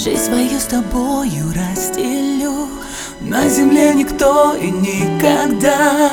Жизнь свою с тобою разделю, на земле никто и никогда.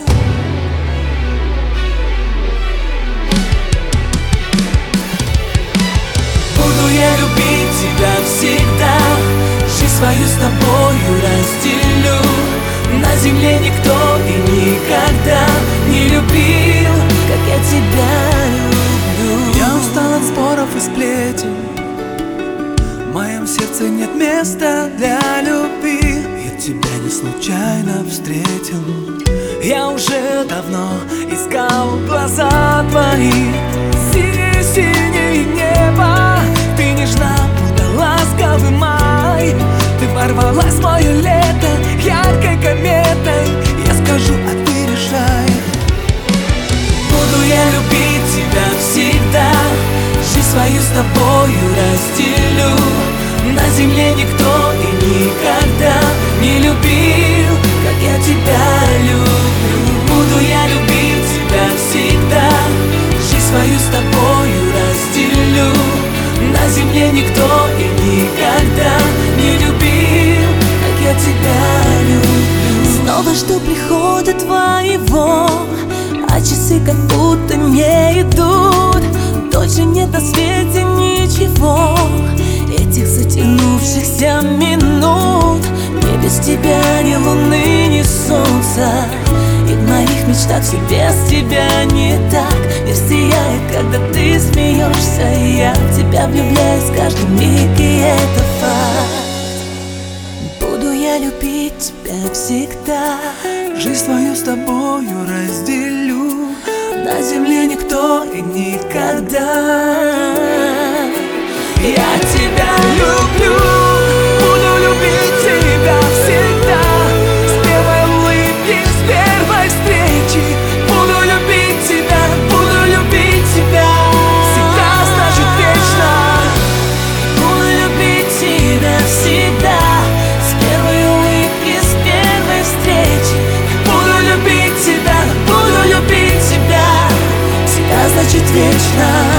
Буду я любить тебя всегда, жизнь свою с тобою разделю, на земле никто и никогда не любил, как я тебя люблю. Я устал от споров и сплетен, в моем сердце нет места для любви. Я тебя не случайно встретил, я уже давно искал глаза твои. Синее-синее небо, ты нежна, будто ласковый май. Ты ворвалась в мое лето яркой кометой. Я скажу, а ты решай. Буду я любить тебя всегда, жизнь свою с тобою разделю, на земле никто и никогда не любил, как я тебя люблю. Буду я любить тебя всегда, жизнь свою с тобою разделю, на земле никто и никогда не любил, как я тебя люблю. Снова жду прихода твоего, а часы как будто не идут. Дольше нет на свете ничего, этих затянувшихся минут. Ни без тебя ни луны, ни солнца, и в моих мечтах все без тебя не так. Мир сияет, когда ты смеешься, и я в тебя влюбляюсь каждый миг, и это факт. Буду я любить тебя всегда, жизнь свою с тобою разделю, на земле никто и никогда. я тебя люблю. Буду любить тебя всегда, с первой улыбки, с первой встречи. Буду любить тебя, буду любить тебя, всегда, значит вечно. Буду любить тебя всегда, с первой улыбки, с первой встречи. Буду любить тебя, Буду любить тебя, всегда, значит вечно.